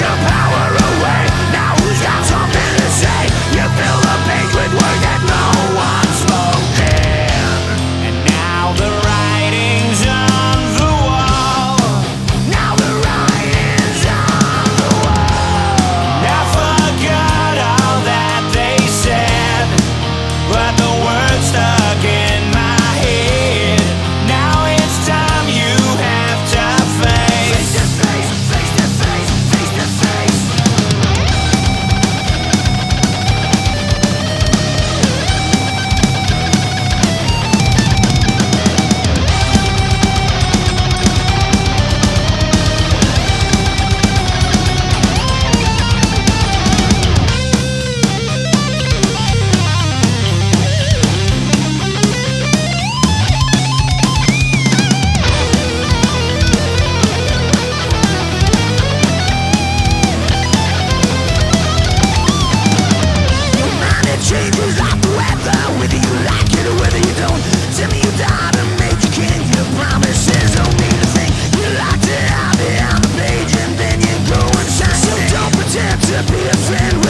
your power away. Now who's got something to say? You fill the page with words that no one's spoken. And now the writing's on the wall. Now the writing's on the wall. I forgot all that they said, but the words stuck in my head. Now it's time you have to face. Face to face, face to face, face to face. Changes like the weather, whether you like it or whether you don't. Tell me you died and made you king. Your promises don't mean a thing. You locked it out behind the page and then you go and sign. So don't pretend to be a friend.